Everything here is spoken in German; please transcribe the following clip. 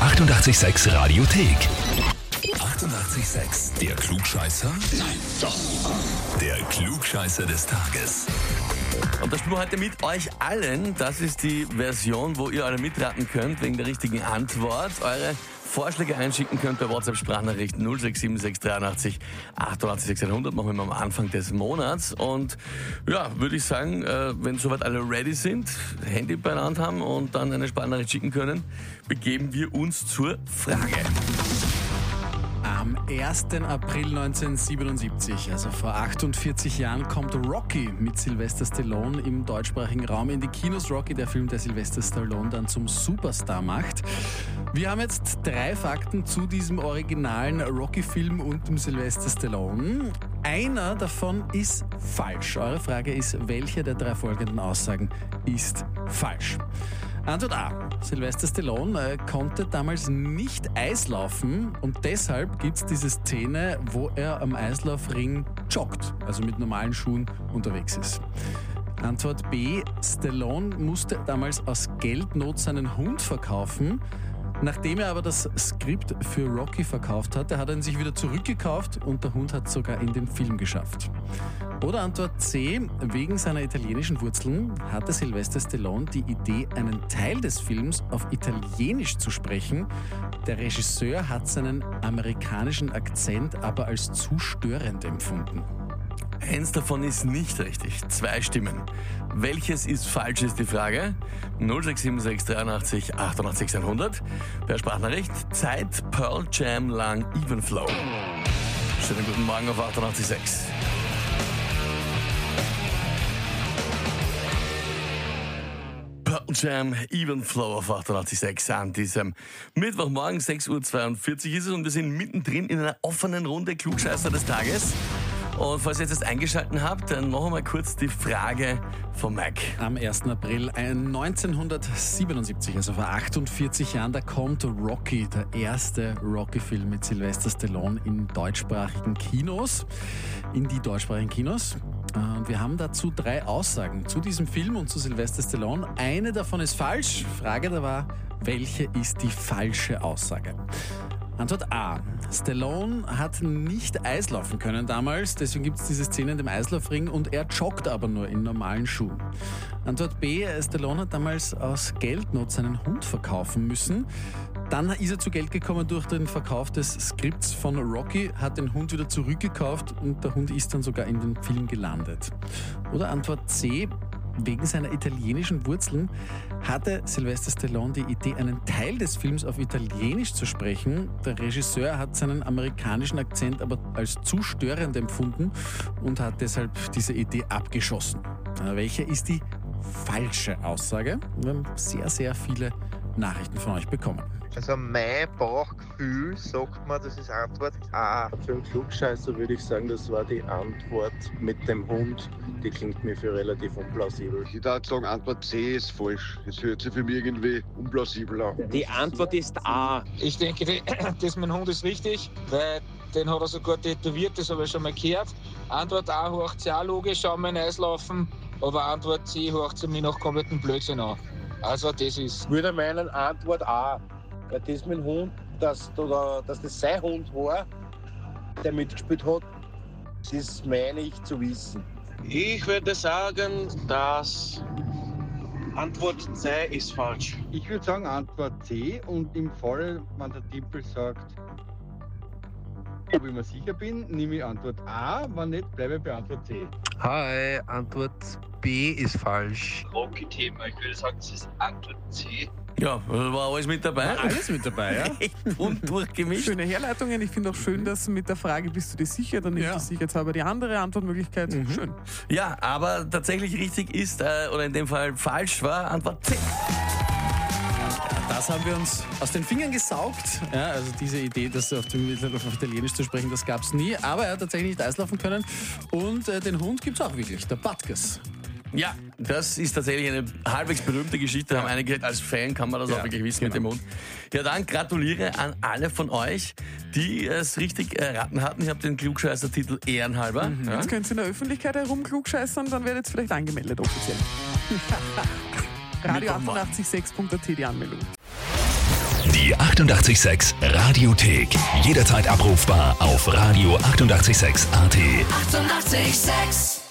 886 Radiothek. 88,6. Der Klugscheißer? Nein, doch. Der Klugscheißer des Tages. Und das spielen wir heute mit euch allen. Das ist die Version, wo ihr alle mitraten könnt wegen der richtigen Antwort. Eure Vorschläge einschicken könnt per WhatsApp-Sprachnachrichten 0676 83 88 600. Machen wir mal am Anfang des Monats. Und ja, würde ich sagen, wenn soweit alle ready sind, Handy beieinander haben und dann eine Sprachnachricht schicken können, begeben wir uns zur Frage. Am 1. April 1977, also vor 48 Jahren, kommt Rocky mit Sylvester Stallone im deutschsprachigen Raum in die Kinos. Rocky, der Film, der Sylvester Stallone dann zum Superstar macht. Wir haben jetzt 3 Fakten zu diesem originalen Rocky-Film und dem Sylvester Stallone. Einer davon ist falsch. Eure Frage ist, welche der 3 folgenden Aussagen ist falsch? Antwort A. Sylvester Stallone konnte damals nicht Eislaufen und deshalb gibt es diese Szene, wo er am Eislaufring joggt, also mit normalen Schuhen unterwegs ist. Antwort B. Stallone musste damals aus Geldnot seinen Hund verkaufen. Nachdem er aber das Skript für Rocky verkauft hatte, hat er ihn sich wieder zurückgekauft und der Hund hat es sogar in den Film geschafft. Oder Antwort C. Wegen seiner italienischen Wurzeln hatte Sylvester Stallone die Idee, einen Teil des Films auf Italienisch zu sprechen. Der Regisseur hat seinen amerikanischen Akzent aber als zu störend empfunden. Eins davon ist nicht richtig. 2 Stimmen. Welches ist falsch, ist die Frage. 0676 83 88 100. Per Sprachnachricht. Zeit Pearl Jam lang Even Flow. Schönen guten Morgen auf 88.6. Pearl Jam Even Flow auf 88.6 an diesem Mittwochmorgen. 6.42 Uhr ist es und wir sind mittendrin in einer offenen Runde Klugscheißer des Tages. Und falls ihr jetzt eingeschaltet habt, dann machen wir mal kurz die Frage von Mike. Am 1. April 1977, also vor 48 Jahren, da kommt Rocky, der erste Rocky-Film mit Sylvester Stallone in die deutschsprachigen Kinos. Und wir haben dazu 3 Aussagen zu diesem Film und zu Sylvester Stallone. Eine davon ist falsch. Frage da war, welche ist die falsche Aussage? Antwort A. Stallone hat nicht Eislaufen können damals, deswegen gibt es diese Szene in dem Eislaufring und er joggt aber nur in normalen Schuhen. Antwort B. Stallone hat damals aus Geldnot seinen Hund verkaufen müssen. Dann ist er zu Geld gekommen durch den Verkauf des Skripts von Rocky, hat den Hund wieder zurückgekauft und der Hund ist dann sogar in den Film gelandet. Oder Antwort C. Wegen seiner italienischen Wurzeln hatte Sylvester Stallone die Idee, einen Teil des Films auf Italienisch zu sprechen. Der Regisseur hat seinen amerikanischen Akzent aber als zu störend empfunden und hat deshalb diese Idee abgeschossen. Welche ist die falsche Aussage? Wir haben sehr, sehr viele Nachrichten von euch bekommen. Also mein Bauchgefühl sagt mir, das ist Antwort A. Für einen Klugscheißer würde ich sagen, das war die Antwort mit dem Hund. Die klingt mir für relativ unplausibel. Ich würde sagen, Antwort C ist falsch. Das hört sich für mich irgendwie unplausibel an. Die Antwort ist A. Ich denke, das mit dem Hund ist richtig, weil den hat er sogar tätowiert, das habe ich schon mal gehört. Antwort A hört sich auch logisch an, mein Eislaufen, aber Antwort C hört sich mir noch kompletten Blödsinn an. Also das ist... Ich würde meinen, Antwort A. Weil das mit dem Hund, dass das sein Hund war, der mitgespielt hat, das meine ich zu wissen. Ich würde sagen, dass Antwort C ist falsch. Ich würde sagen Antwort C und im Fall, wenn der Tippel sagt, ob ich mir sicher bin, nehme ich Antwort A, wenn nicht, bleibe ich bei Antwort C. Hi, Antwort B ist falsch. Rocky-Thema, ich würde sagen, es ist Antwort C. Ja, war alles mit dabei. Alles mit dabei, ja. Echt bunt durchgemischt. Schöne Herleitungen. Ich finde auch schön, dass mit der Frage, bist du dir sicher, dann nimmst du sicherheitshalber die andere Antwortmöglichkeit. Schön. Ja, aber tatsächlich richtig ist, oder in dem Fall falsch war, Antwort C. Das haben wir uns aus den Fingern gesaugt. Ja, also diese Idee, das auf Italienisch zu sprechen, das gab es nie. Aber er hat tatsächlich nicht Eislaufen können. Und den Hund gibt es auch wirklich, der Butkus. Ja, das ist tatsächlich eine halbwegs berühmte Geschichte. Haben einige, als Fan kann man das auch wirklich wissen mit dem Hund. Ja, dann gratuliere an alle von euch, die es richtig erraten hatten. Ich habe den Klugscheißer-Titel ehrenhalber. Ja. Jetzt könnt ihr in der Öffentlichkeit herumklugscheißern, dann werdet ihr vielleicht angemeldet offiziell. Radio 886.at die Anmeldung. Die 88,6 Radiothek. Jederzeit abrufbar auf radio886.at. 88,6. Eighty-eight, 6.